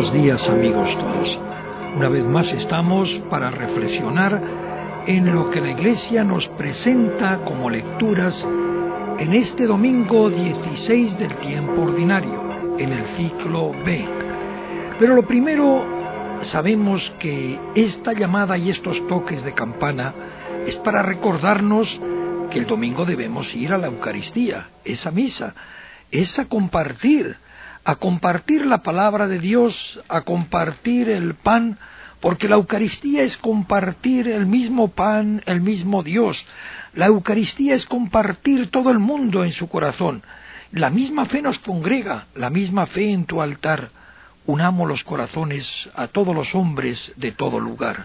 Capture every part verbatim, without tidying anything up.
buenos días, amigos todos. Una vez más estamos para reflexionar en lo que la Iglesia nos presenta como lecturas en este domingo dieciséis del tiempo ordinario, en el ciclo B. Pero lo primero, sabemos que esta llamada y estos toques de campana es para recordarnos que el domingo debemos ir a la Eucaristía, esa misa, es a compartir, a compartir la palabra de Dios, a compartir el pan, porque la Eucaristía es compartir el mismo pan, el mismo Dios. La Eucaristía es compartir todo el mundo en su corazón. La misma fe nos congrega, la misma fe en tu altar. Unamos los corazones a todos los hombres de todo lugar.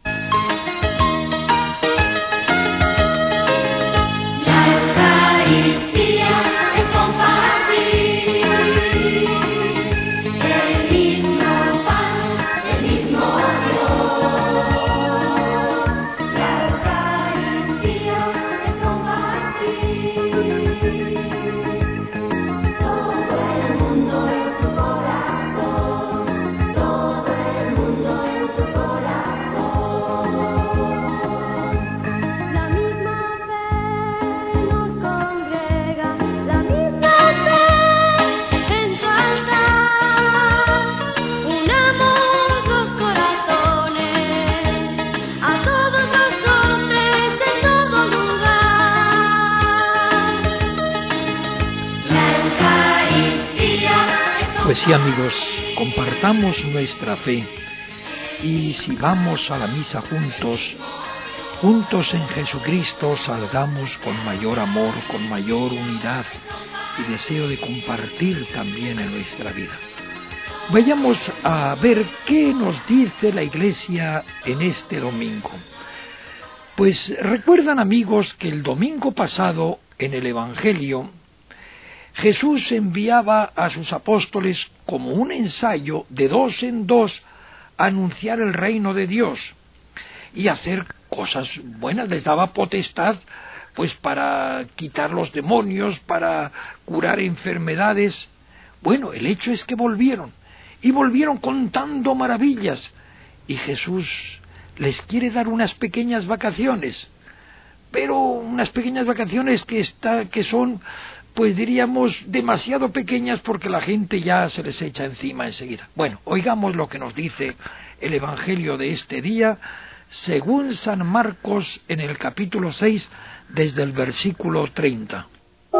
Pues sí, amigos, compartamos nuestra fe y si vamos a la misa juntos, juntos en Jesucristo salgamos con mayor amor, con mayor unidad y deseo de compartir también en nuestra vida. Vayamos a ver qué nos dice la Iglesia en este domingo. Pues recuerdan, amigos, que el domingo pasado en el Evangelio Jesús enviaba a sus apóstoles como un ensayo de dos en dos a anunciar el reino de Dios y hacer cosas buenas. Les daba potestad pues para quitar los demonios, para curar enfermedades. Bueno, el hecho es que volvieron y volvieron contando maravillas y Jesús les quiere dar unas pequeñas vacaciones, pero unas pequeñas vacaciones que, está, que son pues diríamos demasiado pequeñas porque la gente ya se les echa encima enseguida. Bueno, oigamos lo que nos dice el Evangelio de este día, según San Marcos en el capítulo seis, desde el versículo treinta.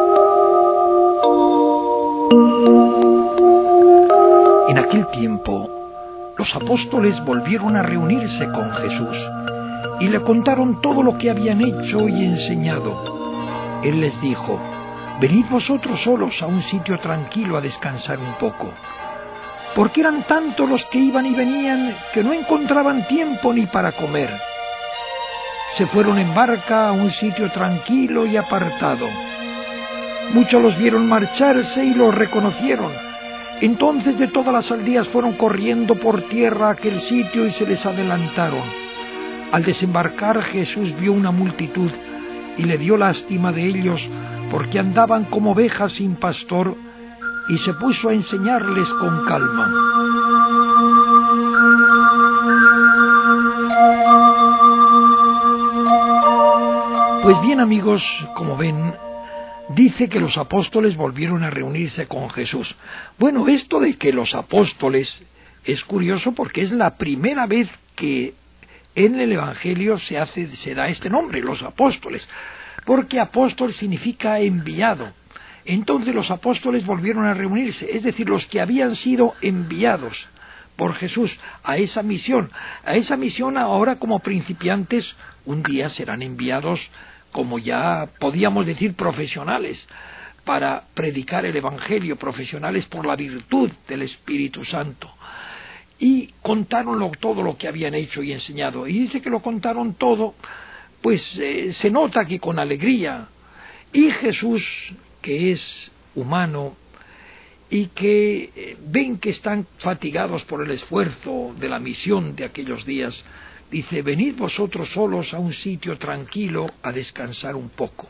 En aquel tiempo, los apóstoles volvieron a reunirse con Jesús y le contaron todo lo que habían hecho y enseñado. Él les dijo: venid vosotros solos a un sitio tranquilo a descansar un poco, porque eran tantos los que iban y venían que no encontraban tiempo ni para comer. Se fueron en barca a un sitio tranquilo y apartado. Muchos los vieron marcharse y los reconocieron. Entonces de todas las aldeas fueron corriendo por tierra a aquel sitio y se les adelantaron. Al desembarcar Jesús vio una multitud y le dio lástima de ellos, porque andaban como ovejas sin pastor, y se puso a enseñarles con calma. Pues bien, amigos, como ven, dice que los apóstoles volvieron a reunirse con Jesús. Bueno, esto de que los apóstoles es curioso porque es la primera vez que en el Evangelio se hace, se da este nombre, los apóstoles, porque apóstol significa enviado. Entonces los apóstoles volvieron a reunirse, es decir, los que habían sido enviados por Jesús a esa misión. A esa misión ahora como principiantes, un día serán enviados como ya podíamos decir profesionales, para predicar el Evangelio, profesionales por la virtud del Espíritu Santo. Y contaron lo, todo lo que habían hecho y enseñado. Y dice que lo contaron todo, pues eh, se nota que con alegría. Y Jesús, que es humano y que eh, ven que están fatigados por el esfuerzo de la misión de aquellos días, dice: venid vosotros solos a un sitio tranquilo a descansar un poco.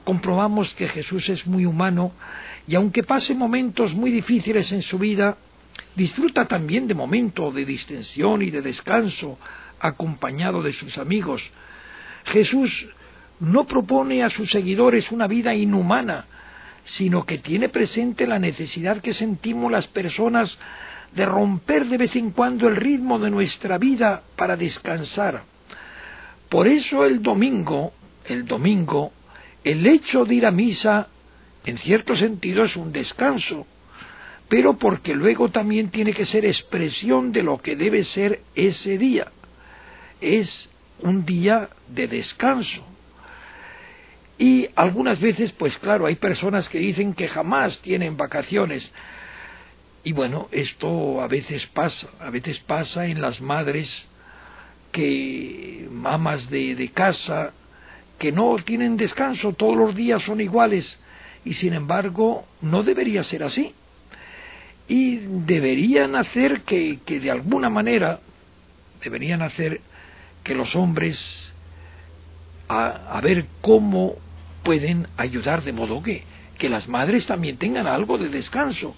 Comprobamos que Jesús es muy humano y aunque pase momentos muy difíciles en su vida, disfruta también de momentos de distensión y de descanso acompañado de sus amigos. Jesús no propone a sus seguidores una vida inhumana, sino que tiene presente la necesidad que sentimos las personas de romper de vez en cuando el ritmo de nuestra vida para descansar. Por eso el domingo, el domingo, el hecho de ir a misa, en cierto sentido es un descanso, pero porque luego también tiene que ser expresión de lo que debe ser ese día. Es un día de descanso. Y algunas veces, pues claro, hay personas que dicen que jamás tienen vacaciones. Y bueno, esto a veces pasa, a veces pasa en las madres, que mamás de, de casa, que no tienen descanso, todos los días son iguales, y sin embargo no debería ser así. Y deberían hacer que, que de alguna manera, deberían hacer que los hombres, a, a ver cómo pueden ayudar de modo que, que las madres también tengan algo de descanso.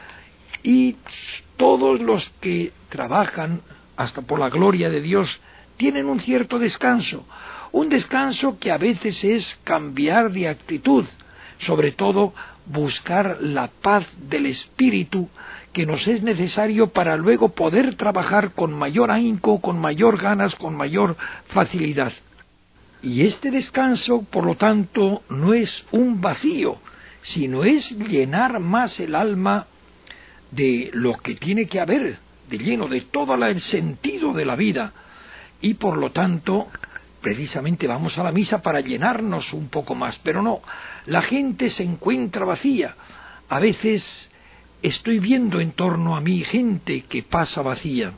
Y todos los que trabajan, hasta por la gloria de Dios, tienen un cierto descanso, un descanso que a veces es cambiar de actitud, sobre todo buscar la paz del espíritu que nos es necesario para luego poder trabajar con mayor ahínco, con mayor ganas, con mayor facilidad. Y este descanso, por lo tanto, no es un vacío, sino es llenar más el alma de lo que tiene que haber, de lleno de todo el sentido de la vida, y por lo tanto, precisamente vamos a la misa para llenarnos un poco más, pero no, la gente se encuentra vacía. A veces estoy viendo en torno a mí gente que pasa vacía.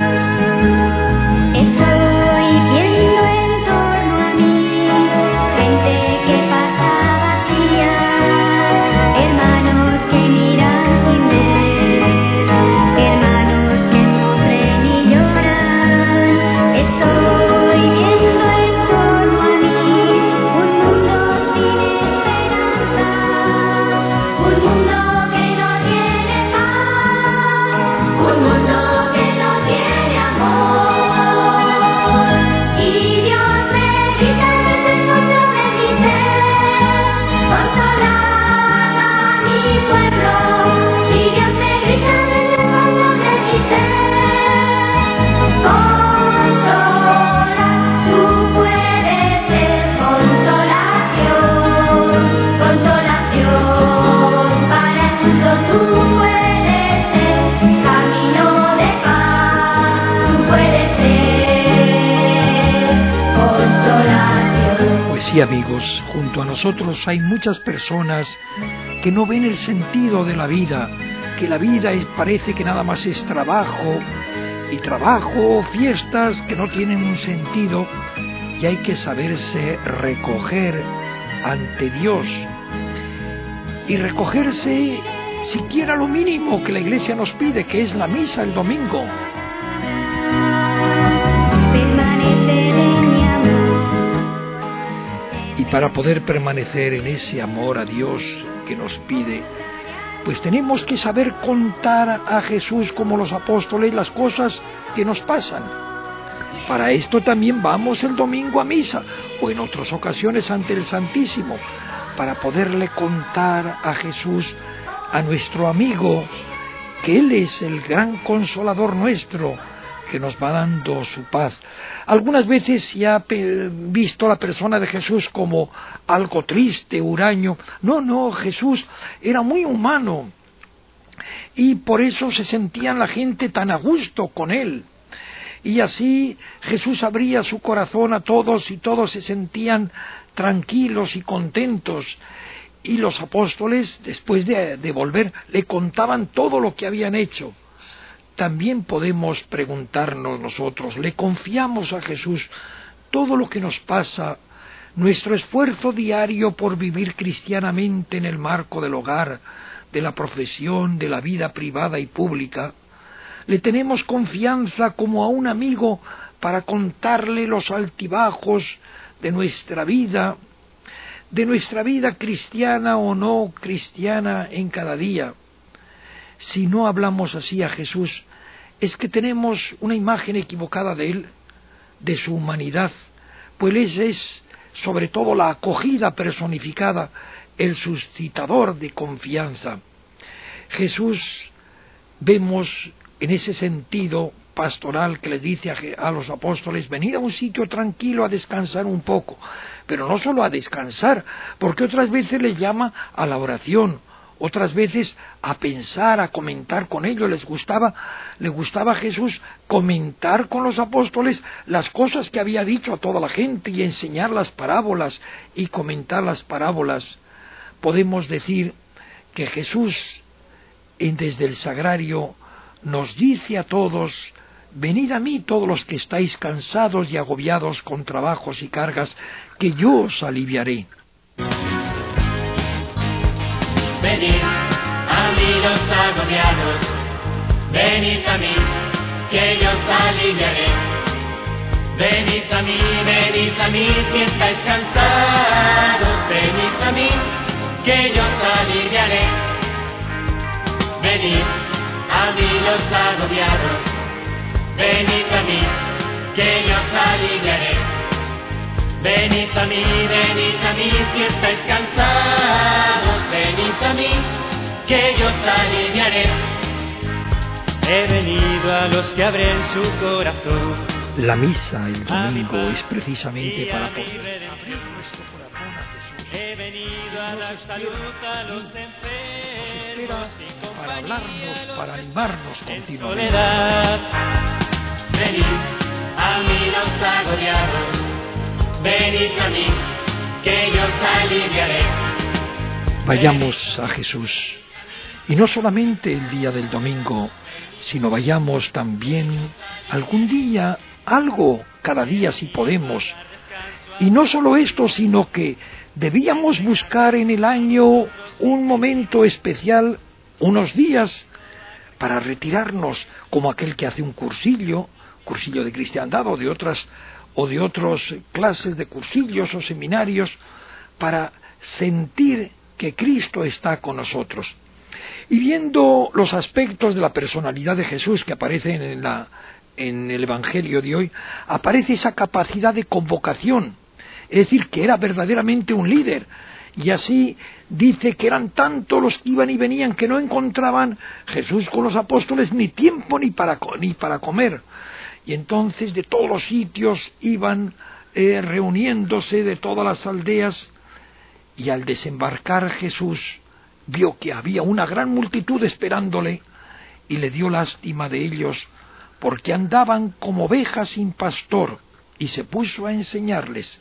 Estoy viendo en torno a mí gente que pasa vacía, hermanos que miran sin ver, hermanos que sufren y lloran. Estoy viendo en torno a mí un mundo sin esperanza, un mundo que no tiene paz, un mundo que no tiene amor. Y Dios me grita desde el fondo de mi ser, consolad a mi pueblo. Y Dios me grita desde el fondo de mi ser, consola, tú puedes ser consolación, consolación para el mundo, tú puedes ser camino de paz, tú puedes ser consolación. Pues sí, amigos, junto a nosotros hay muchas personas que no ven el sentido de la vida, que la vida es, parece que nada más es trabajo, y trabajo, fiestas que no tienen un sentido, y hay que saberse recoger ante Dios, y recogerse siquiera lo mínimo que la Iglesia nos pide, que es la misa el domingo. Permanecer en mi amor. Y para poder permanecer en ese amor a Dios que nos pide, pues tenemos que saber contar a Jesús como los apóstoles las cosas que nos pasan. Para esto también vamos el domingo a misa, o en otras ocasiones ante el Santísimo, para poderle contar a Jesús, a nuestro amigo, que Él es el gran consolador nuestro, que nos va dando su paz. Algunas veces se ha visto a la persona de Jesús como algo triste, huraño. No, no, Jesús era muy humano, y por eso se sentían la gente tan a gusto con Él. Y así Jesús abría su corazón a todos, y todos se sentían tranquilos y contentos. Y los apóstoles, después de, de volver, le contaban todo lo que habían hecho. También podemos preguntarnos nosotros, ¿le confiamos a Jesús todo lo que nos pasa, nuestro esfuerzo diario por vivir cristianamente en el marco del hogar, de la profesión, de la vida privada y pública? ¿Le tenemos confianza como a un amigo para contarle los altibajos de nuestra vida, de nuestra vida cristiana o no cristiana en cada día? si no hablamos así a Jesús, es que tenemos una imagen equivocada de Él, de su humanidad, pues Él es sobre todo la acogida personificada, el suscitador de confianza. Jesús, vemos en ese sentido pastoral que les dice a, a los apóstoles, venid a un sitio tranquilo a descansar un poco, pero no solo a descansar, porque otras veces les llama a la oración, otras veces a pensar, a comentar con ellos. Les gustaba, le gustaba a Jesús comentar con los apóstoles las cosas que había dicho a toda la gente y enseñar las parábolas y comentar las parábolas. Podemos decir que Jesús, desde el sagrario, nos dice a todos, venid a mí todos los que estáis cansados y agobiados con trabajos y cargas, que yo os aliviaré. Venid a mí los agobiados, venid a mí, que yo os aliviaré. Venid a mí, venid a mí, si estáis cansados, venid a mí, que yo os aliviaré. Venid a mí los agobiados, venid a mí, que yo os aliviaré. Venid a mí, venid a mí, si estáis cansados, venid a mí, que yo os aliviaré. He venido a los que abren su corazón. La misa el domingo es precisamente para poder abrir nuestro corazón a Jesús. He venido a dar salud a los enfermos y para hablarnos, para animarnos continuamente. Soledad. Venid a mí los agobiados, venid a mí, que yo os aliviaré. Vayamos a Jesús, y no solamente el día del domingo, sino vayamos también algún día, algo, cada día si podemos. Y no solo esto, sino que debíamos buscar en el año un momento especial, unos días, para retirarnos, como aquel que hace un cursillo, cursillo de cristiandad o de otras o de otras clases de cursillos o seminarios, para sentir que Cristo está con nosotros. Y viendo los aspectos de la personalidad de Jesús que aparecen en, la, en el Evangelio de hoy, aparece esa capacidad de convocación, es decir, que era verdaderamente un líder. Y así dice que eran tantos los que iban y venían que no encontraban Jesús con los apóstoles ni tiempo ni para, ni para comer. Y entonces de todos los sitios iban eh, reuniéndose, de todas las aldeas, y al desembarcar Jesús vio que había una gran multitud esperándole y le dio lástima de ellos porque andaban como ovejas sin pastor, y se puso a enseñarles.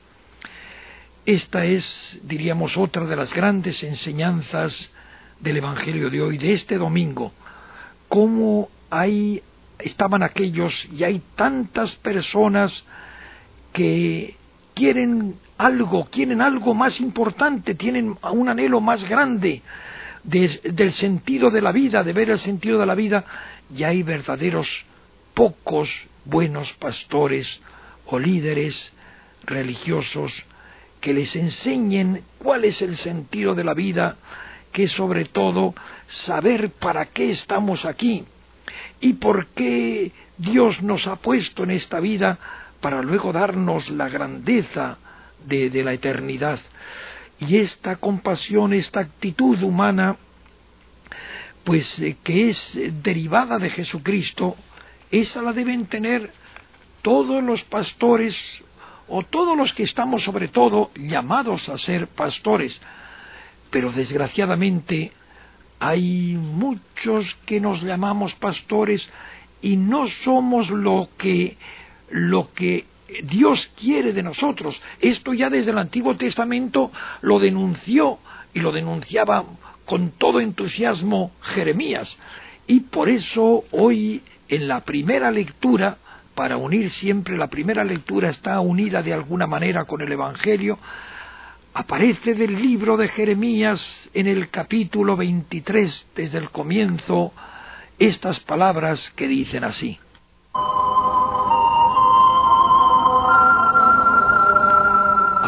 Esta es, diríamos, otra de las grandes enseñanzas del Evangelio de hoy, de este domingo, cómo hay estaban aquellos y hay tantas personas que quieren algo, quieren algo más importante, tienen un anhelo más grande de, del sentido de la vida, de ver el sentido de la vida, y hay verdaderos pocos buenos pastores o líderes religiosos que les enseñen cuál es el sentido de la vida, que es sobre todo saber para qué estamos aquí y por qué Dios nos ha puesto en esta vida para luego darnos la grandeza de, de la eternidad. Y esta compasión, esta actitud humana, pues eh, que es derivada de Jesucristo, esa la deben tener todos los pastores o todos los que estamos sobre todo llamados a ser pastores. Pero desgraciadamente hay muchos que nos llamamos pastores y no somos lo que, lo que Dios quiere de nosotros. Esto ya desde el Antiguo Testamento lo denunció y lo denunciaba con todo entusiasmo Jeremías. Y por eso hoy en la primera lectura, para unir siempre, la primera lectura está unida de alguna manera con el Evangelio, aparece del libro de Jeremías en el capítulo veintitrés, desde el comienzo, estas palabras que dicen así: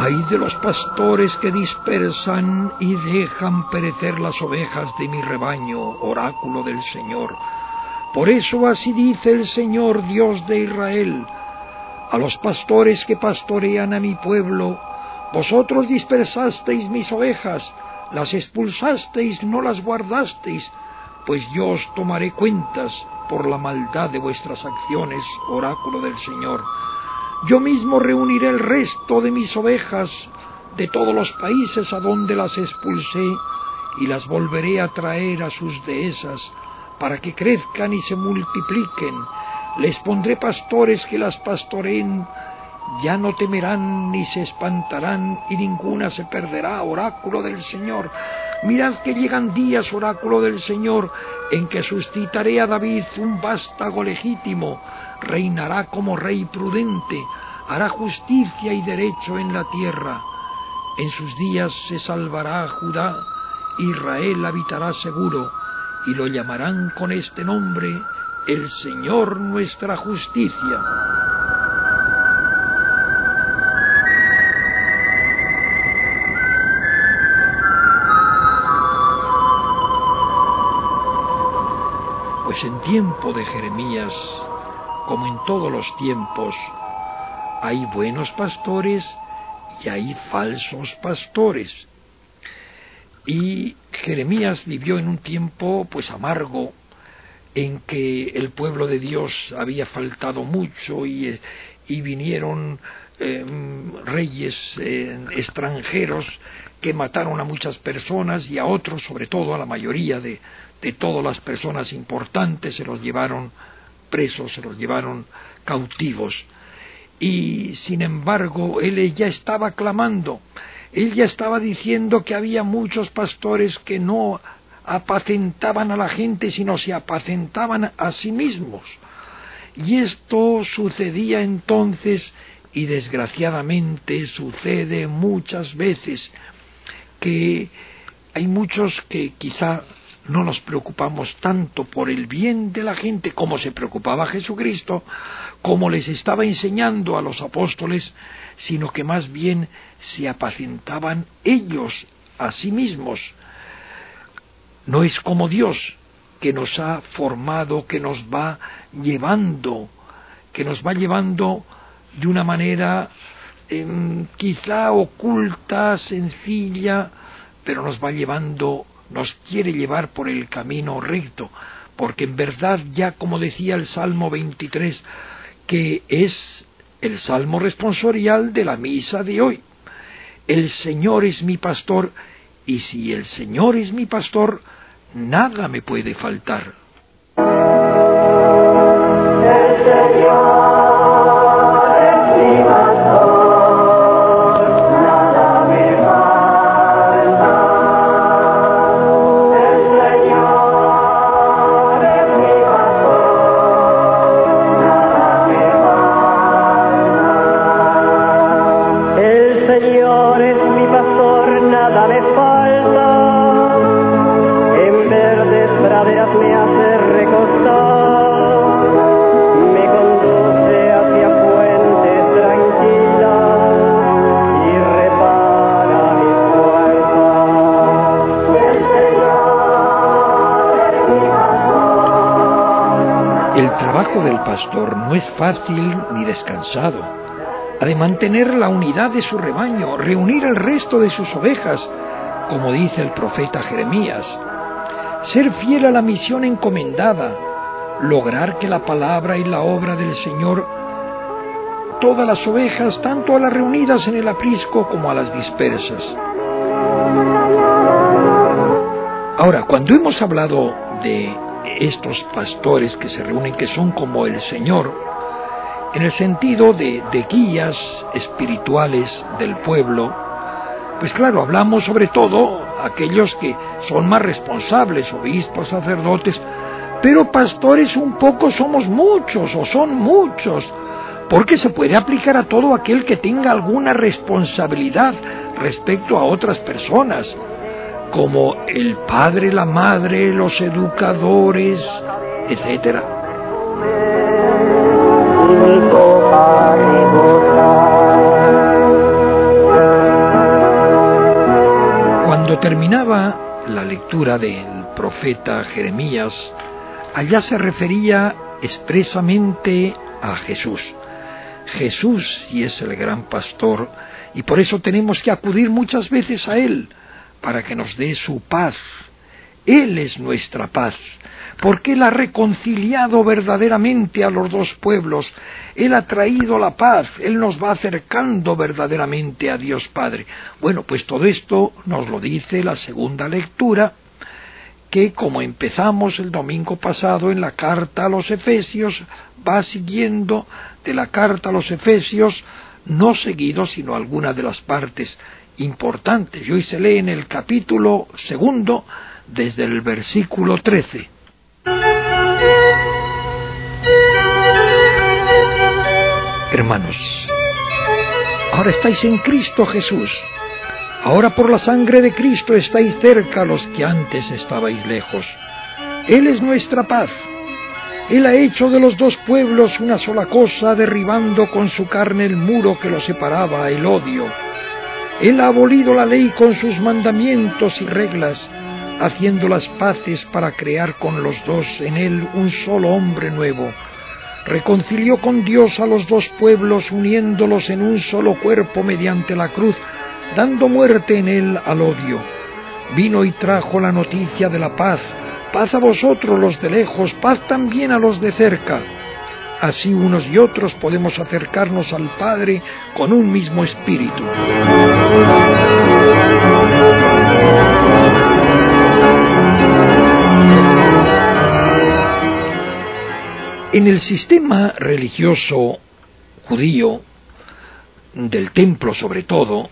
Ay de los pastores que dispersan y dejan perecer las ovejas de mi rebaño, oráculo del Señor. Por eso así dice el Señor Dios de Israel: a los pastores que pastorean a mi pueblo, vosotros dispersasteis mis ovejas, las expulsasteis, no las guardasteis, pues yo os tomaré cuentas por la maldad de vuestras acciones, oráculo del Señor. Yo mismo reuniré el resto de mis ovejas de todos los países a donde las expulsé y las volveré a traer a sus dehesas para que crezcan y se multipliquen. Les pondré pastores que las pastoreen, ya no temerán ni se espantarán y ninguna se perderá, oráculo del Señor. Mirad que llegan días, oráculo del Señor, en que suscitaré a David un vástago legítimo, reinará como rey prudente, hará justicia y derecho en la tierra. En sus días se salvará Judá, Israel habitará seguro, y lo llamarán con este nombre: el Señor nuestra justicia. Pues en tiempo de Jeremías, como en todos los tiempos, hay buenos pastores y hay falsos pastores. Y Jeremías vivió en un tiempo pues amargo, en que el pueblo de Dios había faltado mucho y, y vinieron eh, reyes eh, extranjeros que mataron a muchas personas y a otros, sobre todo a la mayoría de, de todas las personas importantes, se los llevaron presos, se los llevaron cautivos. Y sin embargo, él ya estaba clamando, él ya estaba diciendo que había muchos pastores que no apacentaban a la gente, sino se apacentaban a sí mismos. Y esto sucedía entonces, y desgraciadamente sucede muchas veces, que hay muchos que quizá no nos preocupamos tanto por el bien de la gente como se preocupaba Jesucristo, como les estaba enseñando a los apóstoles, sino que más bien se apacentaban ellos a sí mismos. No es como Dios, que nos ha formado, que nos va llevando, que nos va llevando de una manera eh, quizá oculta, sencilla, pero nos va llevando, nos quiere llevar por el camino recto, porque en verdad ya, como decía el Salmo veintitrés, que es el salmo responsorial de la misa de hoy: el Señor es mi pastor, y si el Señor es mi pastor, nada me puede faltar. El Señor es mi pastor, nada me falta. El Señor es mi pastor, nada me falta. El Señor es mi pastor, nada me falta. En verdes praderas me hace recostar, me conduce hacia fuentes tranquilas y repara mis fuerzas. El Señor es mi pastor. El trabajo del pastor no es fácil ni descansado. Ha de mantener la unidad de su rebaño, reunir el resto de sus ovejas, como dice el profeta Jeremías, ser fiel a la misión encomendada, lograr que la palabra y la obra del Señor, todas las ovejas, tanto a las reunidas en el aprisco como a las dispersas. Ahora, cuando hemos hablado de estos pastores que se reúnen, que son como el Señor, en el sentido de, de guías espirituales del pueblo, pues claro, hablamos sobre todo aquellos que son más responsables, obispos, sacerdotes, pero pastores un poco somos muchos o son muchos, porque se puede aplicar a todo aquel que tenga alguna responsabilidad respecto a otras personas, como el padre, la madre, los educadores, etcétera. terminaba la lectura del profeta Jeremías, allá se refería expresamente a Jesús. Jesús sí es el gran pastor, y por eso tenemos que acudir muchas veces a Él, para que nos dé su paz. Él es nuestra paz, porque Él ha reconciliado verdaderamente a los dos pueblos. Él ha traído la paz, Él nos va acercando verdaderamente a Dios Padre. Bueno, pues todo esto nos lo dice la segunda lectura, que como empezamos el domingo pasado en la carta a los Efesios, va siguiendo de la carta a los Efesios, no seguido, sino algunas de las partes importantes. Y hoy se lee en el capítulo segundo, desde el versículo trece. Hermanos, ahora estáis en Cristo Jesús. Ahora por la sangre de Cristo estáis cerca los que antes estabais lejos. Él es nuestra paz. Él ha hecho de los dos pueblos una sola cosa, derribando con su carne el muro que los separaba, el odio. Él ha abolido la ley con sus mandamientos y reglas, haciendo las paces para crear con los dos en él un solo hombre nuevo. Reconcilió con Dios a los dos pueblos, uniéndolos en un solo cuerpo mediante la cruz, dando muerte en él al odio. Vino y trajo la noticia de la paz. Paz a vosotros los de lejos, paz también a los de cerca. Así unos y otros podemos acercarnos al Padre con un mismo espíritu. En el sistema religioso judío, del templo sobre todo,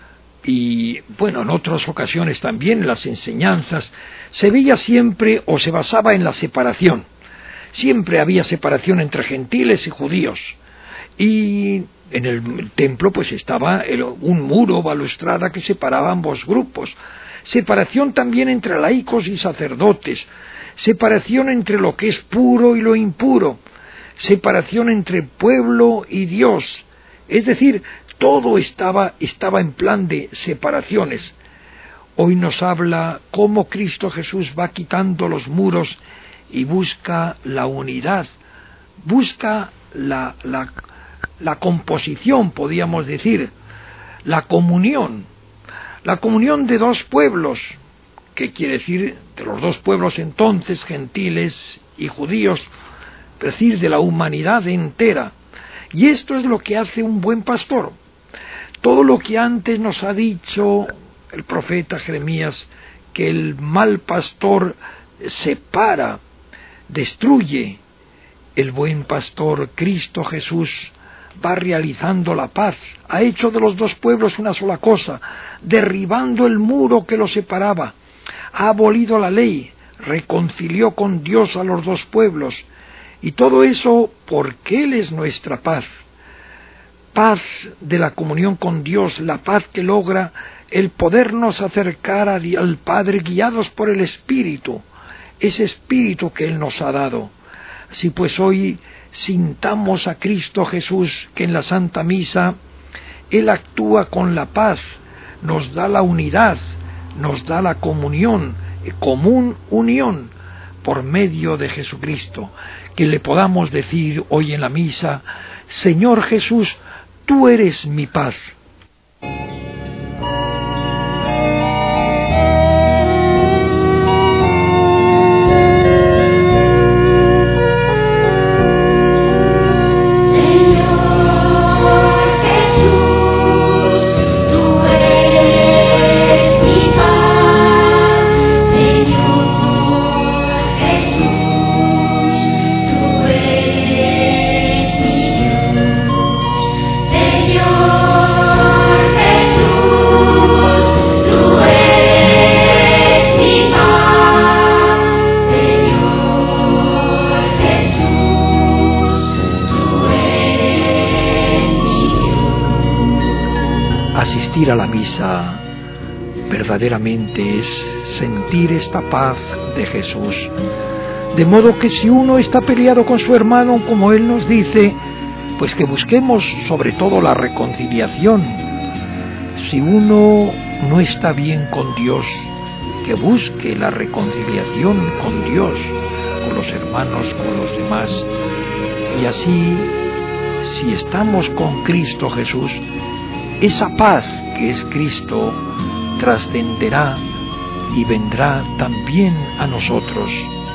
y bueno, en otras ocasiones también en las enseñanzas, se veía siempre o se basaba en la separación. Siempre había separación entre gentiles y judíos. Y en el templo pues estaba el, un muro, balustrada que separaba ambos grupos. Separación también entre laicos y sacerdotes. Separación entre lo que es puro y lo impuro. Separación entre pueblo y Dios. Es decir, todo estaba, estaba en plan de separaciones. Hoy nos habla cómo Cristo Jesús va quitando los muros y busca la unidad, busca la, la, la composición, podríamos decir, la comunión, la comunión de dos pueblos, que quiere decir de los dos pueblos entonces, gentiles y judíos, es decir, de la humanidad entera. Y esto es lo que hace un buen pastor. Todo lo que antes nos ha dicho el profeta Jeremías, que el mal pastor separa, destruye, el buen pastor Cristo Jesús va realizando la paz, ha hecho de los dos pueblos una sola cosa, derribando el muro que los separaba, ha abolido la ley, reconcilió con Dios a los dos pueblos, y todo eso porque Él es nuestra paz. Paz de la comunión con Dios, la paz que logra el podernos acercar al Padre guiados por el Espíritu, ese Espíritu que Él nos ha dado. Así pues hoy sintamos a Cristo Jesús, que en la Santa Misa Él actúa con la paz, nos da la unidad, nos da la comunión, común unión, por medio de Jesucristo, que le podamos decir hoy en la misa: Señor Jesús, tú eres mi paz. Asistir a la misa verdaderamente es sentir esta paz de Jesús. De modo que si uno está peleado con su hermano, como Él nos dice, pues que busquemos sobre todo la reconciliación. Si uno no está bien con Dios, que busque la reconciliación con Dios, con los hermanos, con los demás. Y así, si estamos con Cristo Jesús, esa paz que es Cristo trascenderá y vendrá también a nosotros.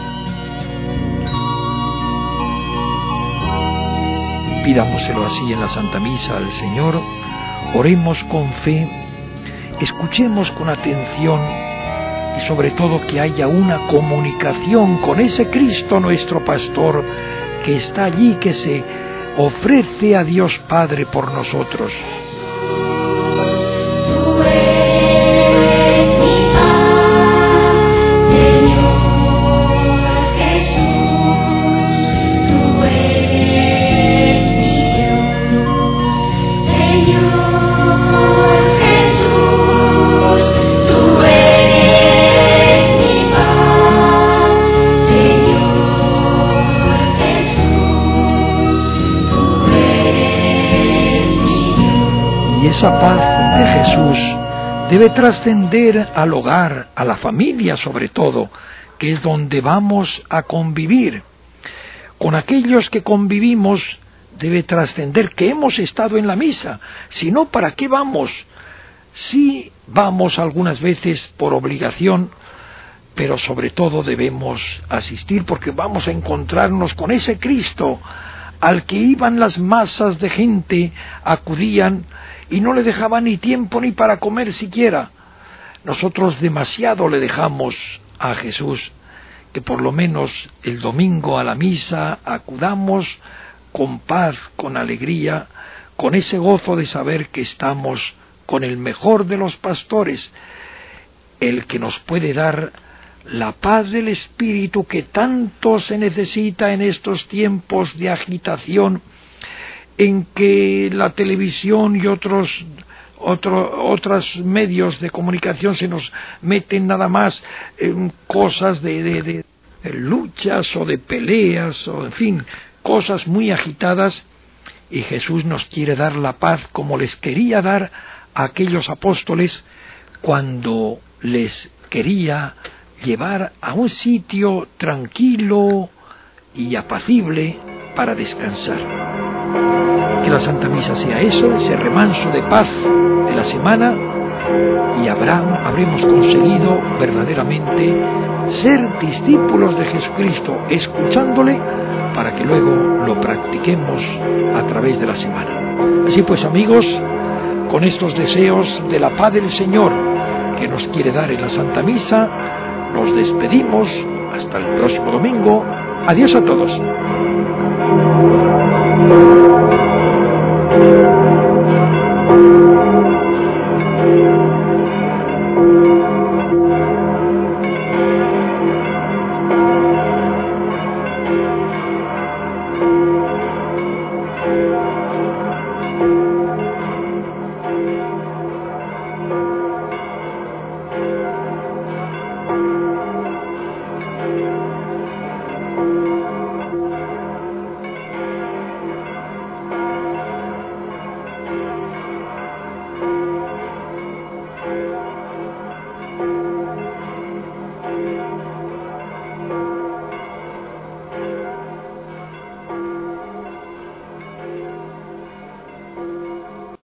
Pidámoselo así en la Santa Misa al Señor, oremos con fe, escuchemos con atención y sobre todo que haya una comunicación con ese Cristo nuestro Pastor que está allí, que se ofrece a Dios Padre por nosotros. Esa paz de Jesús debe trascender al hogar, a la familia sobre todo, que es donde vamos a convivir. Con aquellos que convivimos debe trascender que hemos estado en la misa, si no, ¿para qué vamos? Sí vamos algunas veces por obligación, pero sobre todo debemos asistir porque vamos a encontrarnos con ese Cristo al que iban las masas de gente, acudían y no le dejaba ni tiempo ni para comer siquiera. Nosotros demasiado le dejamos a Jesús, que por lo menos el domingo a la misa acudamos con paz, con alegría, con ese gozo de saber que estamos con el mejor de los pastores, el que nos puede dar la paz del espíritu que tanto se necesita en estos tiempos de agitación, en que la televisión y otros otro, otros medios de comunicación se nos meten nada más en cosas de, de, de, de luchas o de peleas, o en fin, cosas muy agitadas, y Jesús nos quiere dar la paz como les quería dar a aquellos apóstoles cuando les quería llevar a un sitio tranquilo y apacible para descansar. Que la Santa Misa sea eso, ese remanso de paz de la semana, y habrá, habremos conseguido verdaderamente ser discípulos de Jesucristo, escuchándole, para que luego lo practiquemos a través de la semana. Así pues, amigos, con estos deseos de la paz del Señor que nos quiere dar en la Santa Misa, nos despedimos hasta el próximo domingo. Adiós a todos.